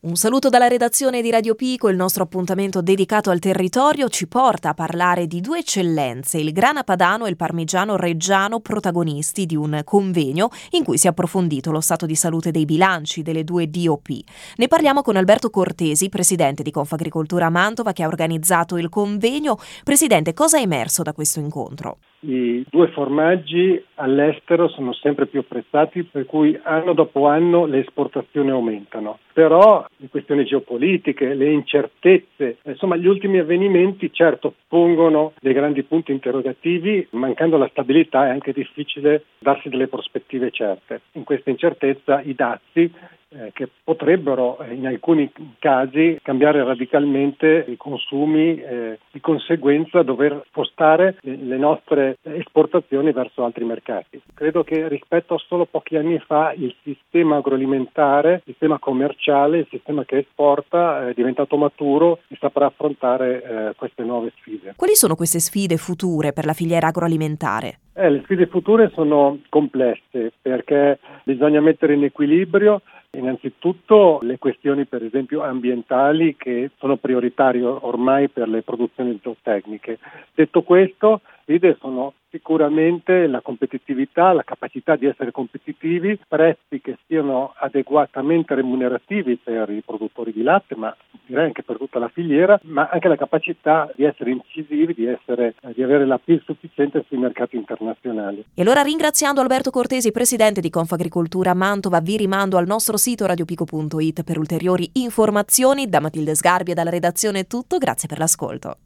Un saluto dalla redazione di Radio Pico. Il nostro appuntamento dedicato al territorio ci porta a parlare di due eccellenze, il grana padano e il parmigiano reggiano, protagonisti di un convegno in cui si è approfondito lo stato di salute dei bilanci delle due DOP. Ne parliamo con Alberto Cortesi, presidente di Confagricoltura Mantova, che ha organizzato il convegno. Presidente, cosa è emerso da questo incontro? I due formaggi all'estero sono sempre più apprezzati, per cui anno dopo anno le esportazioni aumentano. Però le questioni geopolitiche, le incertezze, insomma gli ultimi avvenimenti certo pongono dei grandi punti interrogativi. Mancando la stabilità è anche difficile darsi delle prospettive certe. In questa incertezza i dazi che potrebbero in alcuni casi cambiare radicalmente i consumi, di conseguenza dover spostare le nostre esportazioni verso altri mercati. Credo che rispetto a solo pochi anni fa il sistema agroalimentare, il sistema commerciale, il sistema che esporta è diventato maturo e saprà affrontare queste nuove sfide. Quali sono queste sfide future per la filiera agroalimentare? Le sfide future sono complesse perché bisogna mettere in equilibrio innanzitutto le questioni per esempio ambientali che sono prioritarie ormai per le produzioni zootecniche. Detto questo, le idee sono sicuramente la competitività, la capacità di essere competitivi, prezzi che siano adeguatamente remunerativi per i produttori di latte, ma direi anche per tutta la filiera, ma anche la capacità di essere incisivi, di avere la PIL sufficiente sui mercati internazionali. E allora, ringraziando Alberto Cortesi, presidente di Confagricoltura Mantova, vi rimando al nostro sito radiopico.it per ulteriori informazioni. Da Matilde Sgarbi e dalla redazione è tutto, grazie per l'ascolto.